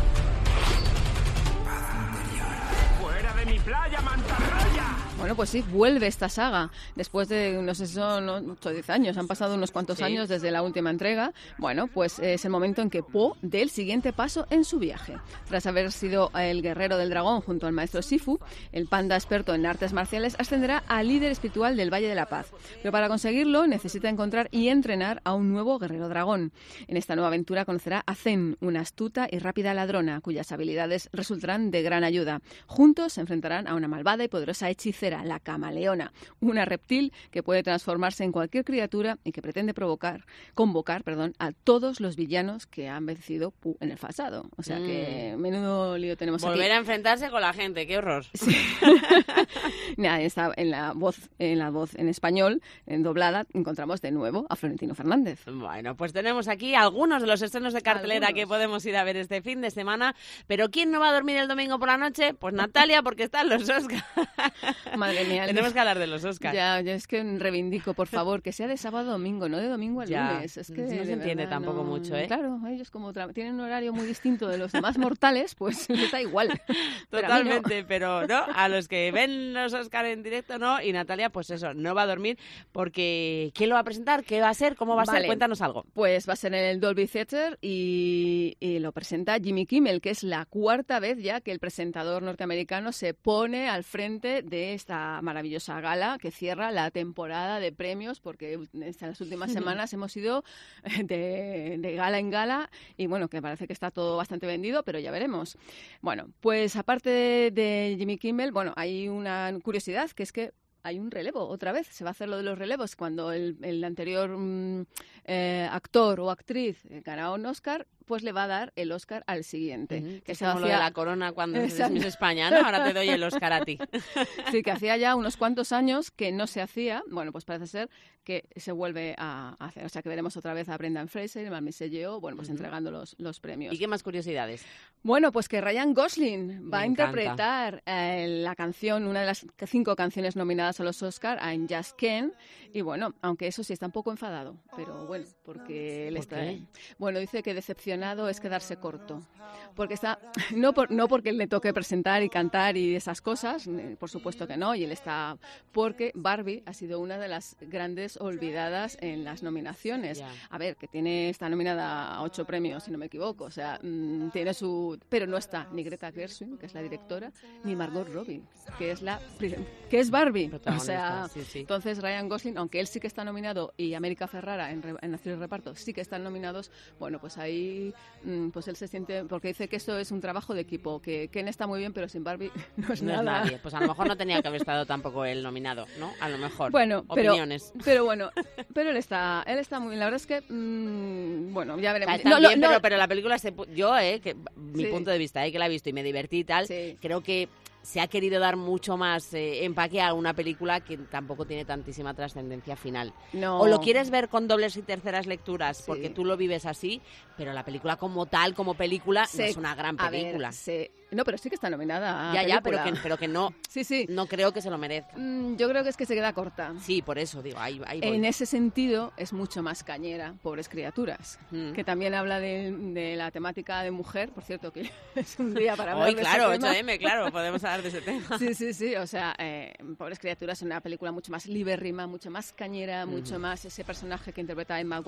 ¡Fuera de mi playa, mantarraya! Bueno, pues sí, vuelve esta saga. Después de, no sé si son 8 o 10 años, han pasado unos cuantos años desde la última entrega. Bueno, pues es el momento en que Po dé el siguiente paso en su viaje. Tras haber sido el guerrero del dragón junto al maestro Sifu, el panda experto en artes marciales ascenderá a líder espiritual del Valle de la Paz. Pero para conseguirlo necesita encontrar y entrenar a un nuevo guerrero dragón. En esta nueva aventura conocerá a Zen, una astuta y rápida ladrona, cuyas habilidades resultarán de gran ayuda. Juntos se enfrentarán a una malvada y poderosa hechicera, la Camaleona, una reptil que puede transformarse en cualquier criatura y que pretende convocar a todos los villanos que han vencido Pu en el pasado. O sea que menudo lío tenemos aquí. Volver a enfrentarse con la gente, qué horror. Sí. Nada, en la voz en español, en doblada, encontramos de nuevo a Florentino Fernández. Bueno, pues tenemos aquí algunos de los estrenos de cartelera que podemos ir a ver este fin de semana. Pero ¿quién no va a dormir el domingo por la noche? Pues Natalia, porque están los Oscars. Madre mía. Tenemos que hablar de los Oscars. Ya, es que reivindico, por favor, que sea de sábado a domingo, no de domingo a lunes. Es que no se entiende tampoco mucho, ¿eh? Claro, ellos como tienen un horario muy distinto de los demás mortales, pues les da igual. Totalmente, pero no, a los que ven los Oscars en directo no, y Natalia, pues eso, no va a dormir porque ¿quién lo va a presentar? ¿Qué va a ser? ¿Cómo va a ser? Cuéntanos algo. Pues va a ser en el Dolby Theatre y lo presenta Jimmy Kimmel, que es la cuarta vez ya que el presentador norteamericano se pone al frente de esta maravillosa gala que cierra la temporada de premios, porque en estas últimas semanas hemos ido de gala en gala y bueno, que parece que está todo bastante vendido, pero ya veremos. Bueno, pues aparte de Jimmy Kimmel, bueno, hay una curiosidad, que es que hay un relevo, otra vez, se va a hacer lo de los relevos. Cuando el anterior actor o actriz ganaba un Oscar, pues le va a dar el Oscar al siguiente. Que se hacía... lo de la corona cuando es Miss España, ¿no? Ahora te doy el Oscar a ti. Sí, que hacía ya unos cuantos años que no se hacía. Bueno, pues parece ser que se vuelve a hacer. O sea, que veremos otra vez a Brendan Fraser y a Michelle Yeoh, bueno, pues entregando los premios. ¿Y qué más curiosidades? Bueno, pues que Ryan Gosling va a interpretar la canción, una de las 5 canciones nominadas a los Oscar, I'm Just Ken. Y bueno, aunque eso sí está un poco enfadado, pero bueno, porque él está... Bueno, dice que decepcionado es quedarse corto. Porque está... No porque él le toque presentar y cantar y esas cosas, por supuesto que no, y él está... Porque Barbie ha sido una de las grandes olvidadas en las nominaciones. Yeah. A ver, que está nominada a 8 premios, si no me equivoco, o sea, tiene su... Pero no está ni Greta Gerwig, que es la directora, ni Margot Robbie, que es Barbie. Pero protagonista. O sea, entonces Ryan Gosling, aunque él sí que está nominado y América Ferrara en actriz de reparto sí que están nominados, bueno, pues ahí pues él se siente, porque dice que esto es un trabajo de equipo, que Ken está muy bien, pero sin Barbie no es nada. Nadie. Pues a lo mejor no tenía que haber estado tampoco él nominado, ¿no? A lo mejor. Bueno, opiniones. Pero bueno, pero él está muy, la verdad es que bueno, ya veremos. O sea, está bien, pero la película yo, que mi punto de vista, que la he visto y me divertí y tal, creo que se ha querido dar mucho más empaque a una película que tampoco tiene tantísima trascendencia final. No. O lo quieres ver con dobles y terceras lecturas, porque tú lo vives así, pero la película como tal, como película, no es una gran película. A ver, no, pero sí que está nominada a Ya, película. pero que no, no creo que se lo merezca. Yo creo que es que se queda corta. Sí, por eso digo, ahí voy. En ese sentido, es mucho más cañera, Pobres criaturas, que también habla de la temática de mujer, por cierto, que es un día para hablar de claro, ese tema. 8M, claro, podemos hablar de ese tema. Sí, o sea, Pobres criaturas es una película mucho más libérrima, mucho más cañera, mucho más ese personaje que interpreta Emma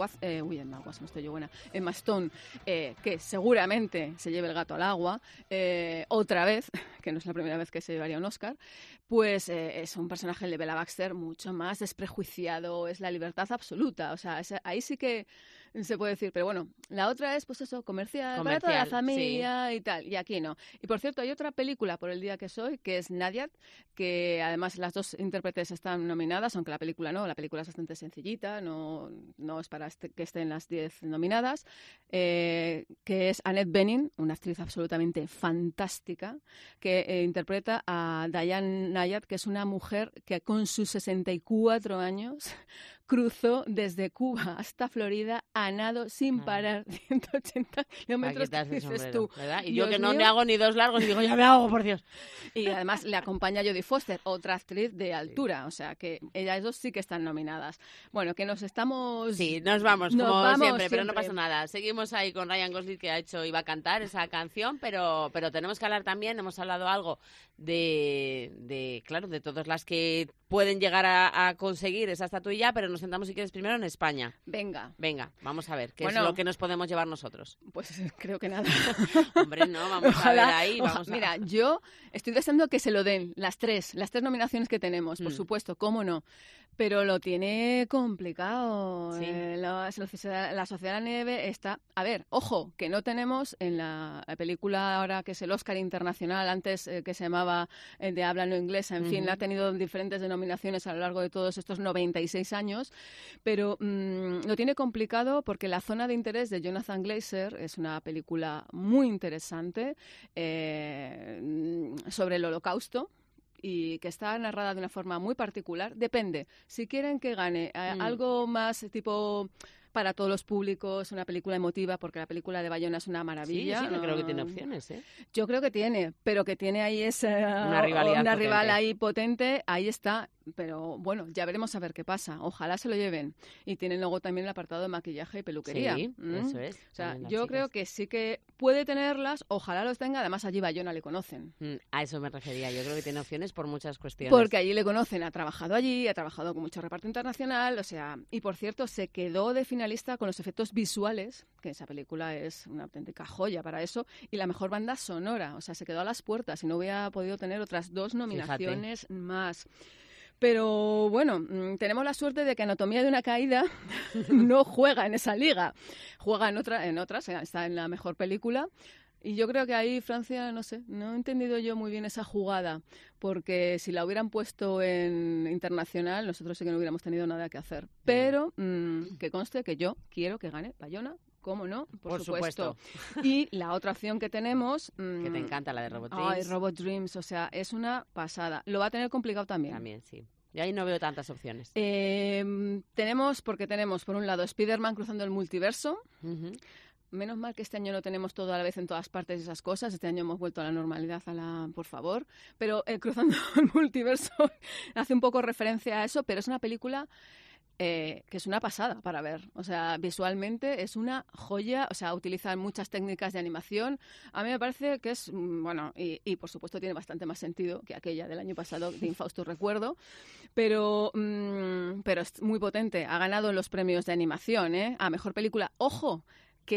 Stone, que seguramente se lleve el gato al agua, otra vez, que no es la primera vez que se llevaría un Oscar, pues es un personaje de Bella Baxter mucho más desprejuiciado, es la libertad absoluta, o sea, ahí sí que se puede decir, pero bueno, la otra es, pues eso, comercial para toda la familia y tal, y aquí no. Y por cierto, hay otra película, Por el día que soy, que es Nadia, que además las dos intérpretes están nominadas, aunque la película no, la película es bastante sencillita, no es para que estén las 10 nominadas, que es Annette Bening, una actriz absolutamente fantástica, que interpreta a Diane Nayat, que es una mujer que con sus 64 años cruzó desde Cuba hasta Florida a nado sin parar 180 kilómetros, dices tú. ¿Verdad? Y yo que no me hago ni dos largos y digo, ya me hago, por Dios. Y además le acompaña Jodie Foster, otra actriz de altura, o sea que ellas dos sí que están nominadas. Bueno, que nos estamos... Sí, nos vamos siempre, pero no pasa nada. Seguimos ahí con Ryan Gosling, que iba a cantar esa canción, pero tenemos que hablar también, hemos hablado algo de todas las que pueden llegar a conseguir esa estatuilla, pero nos centramos, si quieres, primero en España. Venga, vamos a ver, ¿qué es lo que nos podemos llevar nosotros? Pues creo que nada. Hombre, no, vamos a ver ahí. Mira, yo estoy deseando que se lo den, las tres nominaciones que tenemos, por supuesto, cómo no. Pero lo tiene complicado. Sí. La Sociedad de la Nieve está... A ver, ojo, que no tenemos en la película ahora que es el Oscar Internacional, antes que se llamaba de habla no inglesa, en fin, ha tenido diferentes denominaciones a lo largo de todos estos 96 años, pero lo tiene complicado porque La zona de interés de Jonathan Glazer es una película muy interesante sobre el Holocausto, y que está narrada de una forma muy particular. Depende. Si quieren que gane algo más tipo para todos los públicos, una película emotiva, porque la película de Bayona es una maravilla. Sí, yo creo que tiene opciones, ¿eh? Yo creo que tiene, pero que tiene ahí una rival ahí potente, ahí está. Pero bueno, ya veremos a ver qué pasa. Ojalá se lo lleven. Y tienen luego también el apartado de maquillaje y peluquería. Sí, eso es. O sea, yo creo que sí que puede tenerlas, ojalá los tenga. Además, allí Bayona le conocen. A eso me refería. Yo creo que tiene opciones por muchas cuestiones. Porque allí le conocen, ha trabajado allí, ha trabajado con mucho reparto internacional, o sea, y por cierto, se quedó de finalista con los efectos visuales, que esa película es una auténtica joya para eso, y la mejor banda sonora, o sea, se quedó a las puertas y no hubiera podido tener otras 2 nominaciones más. Pero bueno, tenemos la suerte de que Anatomía de una caída no juega en esa liga, juega en otras, está en la mejor película. Y yo creo que ahí Francia, no sé, no he entendido yo muy bien esa jugada, porque si la hubieran puesto en internacional, nosotros sí que no hubiéramos tenido nada que hacer. Pero que conste que yo quiero que gane Bayona. ¿Cómo no? Por supuesto. Y la otra opción que tenemos... que te encanta, la de Robot Dreams. Ay, Robot Dreams, o sea, es una pasada. Lo va a tener complicado también. También, sí. Y ahí no veo tantas opciones. Tenemos, por un lado, Spider-Man cruzando el multiverso. Menos mal que este año no tenemos todo a la vez en todas partes esas cosas. Este año hemos vuelto a la normalidad, por favor. Pero cruzando el multiverso hace un poco referencia a eso, pero es una película... que es una pasada para ver, o sea, visualmente es una joya, o sea, utilizan muchas técnicas de animación. A mí me parece que es, bueno, y por supuesto tiene bastante más sentido que aquella del año pasado de Infausto Recuerdo, pero es muy potente. Ha ganado los premios de animación, a mejor película. Ojo, que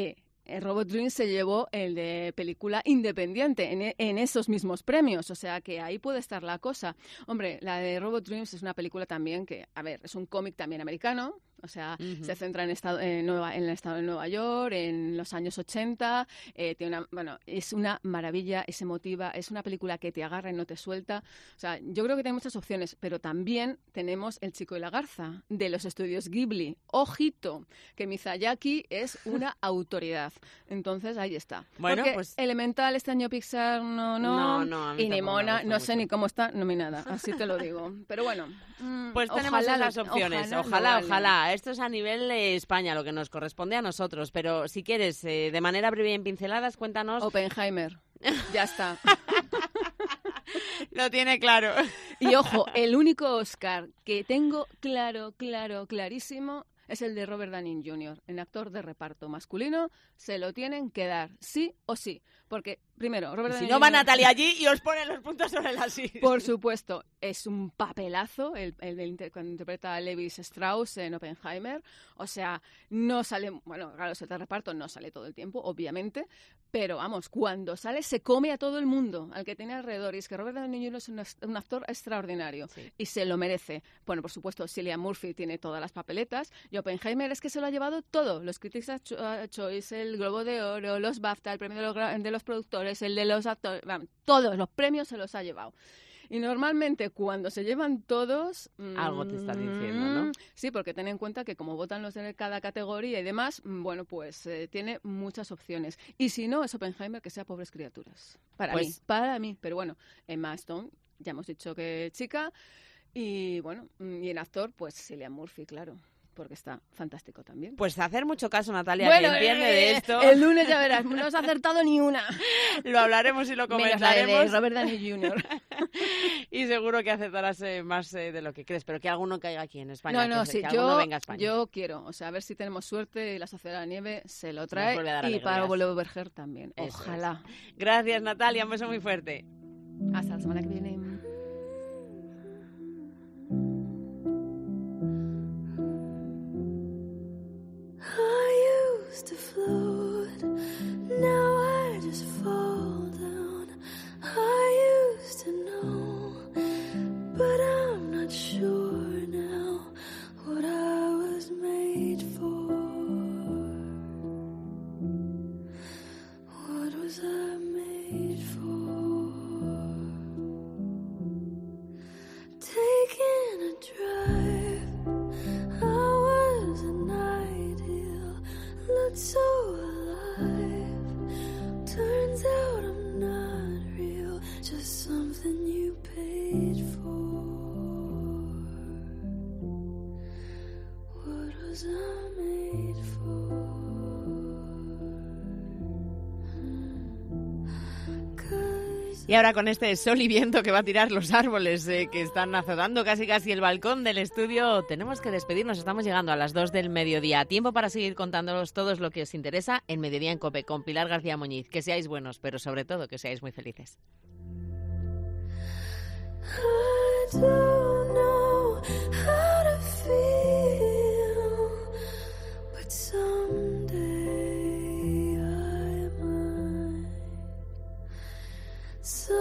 Robot Dreams se llevó el de película independiente en esos mismos premios, o sea que ahí puede estar la cosa. Hombre, la de Robot Dreams es una película también que, a ver, es un cómic también americano, o sea, se centra en el estado de Nueva York, en los años 80, es una maravilla, es emotiva, es una película que te agarra y no te suelta. O sea, yo creo que tiene muchas opciones, pero también tenemos El chico y la garza, de los estudios Ghibli. Ojito, que Miyazaki es una autoridad. Entonces, ahí está. Bueno, porque pues Elemental, este año Pixar, no, a mí y ni Mona, no sé mucho. ni cómo está nominada, así te lo digo. Pero bueno, pues tenemos las opciones. Ojalá. Esto es a nivel de España, lo que nos corresponde a nosotros. Pero si quieres, de manera breve y en pinceladas, cuéntanos. Oppenheimer. Ya está. Lo tiene claro. Y ojo, el único Oscar que tengo clarísimo es el de Robert Downey Jr. En actor de reparto masculino se lo tienen que dar, sí o sí. Porque, primero, Robert Downey Si no va Jr. Natalia allí y os pone los puntos sobre las i. Por supuesto, es un papelazo cuando interpreta a Lewis Strauss en Oppenheimer. O sea, no sale, bueno, claro, el de reparto no sale todo el tiempo, obviamente, pero vamos, cuando sale se come a todo el mundo, al que tiene alrededor. Y es que Robert Downey Jr. es un actor extraordinario y se lo merece. Bueno, por supuesto, Cillian Murphy tiene todas las papeletas y Oppenheimer es que se lo ha llevado todo. Los Critics' Choice, el Globo de Oro, los BAFTA, el premio de los productores, el de los actores, todos los premios se los ha llevado. Y normalmente cuando se llevan todos... Algo te está diciendo, ¿no? Sí, porque ten en cuenta que como votan los de cada categoría y demás, bueno, pues tiene muchas opciones. Y si no, es Oppenheimer que sea Pobres Criaturas. Para mí. Pero bueno, Emma Stone, ya hemos dicho que chica. Y bueno, y en actor, pues Cillian Murphy, claro. Porque está fantástico también. Pues hacer mucho caso, Natalia, bueno, que entiende de esto. El lunes ya verás, no has acertado ni una. Lo hablaremos y lo comentaremos. Menos la de Robert Downey Jr. Y seguro que acertarás más de lo que crees, pero que alguno caiga aquí en España. Sí, que alguno venga a España. Yo quiero, o sea, a ver si tenemos suerte y la Sociedad de la Nieve se lo trae. Y para Volver también. Ojalá. Gracias, Natalia, un beso muy fuerte. Hasta la semana que viene. To float, now I just fall down. I used to know, but I'm not sure now what I was made for. What was I made for? Taking a drive, I was an ideal. Looked so alive. Turns out I'm not real, just something you paid for. What was I made for? Y ahora con este sol y viento que va a tirar los árboles que están azotando casi el balcón del estudio, tenemos que despedirnos. Estamos llegando a las 2 del mediodía. Tiempo para seguir contándonos todo lo que os interesa en Mediodía en COPE con Pilar García Muñiz. Que seáis buenos, pero sobre todo que seáis muy felices. I don't know how to feel, but someday I might.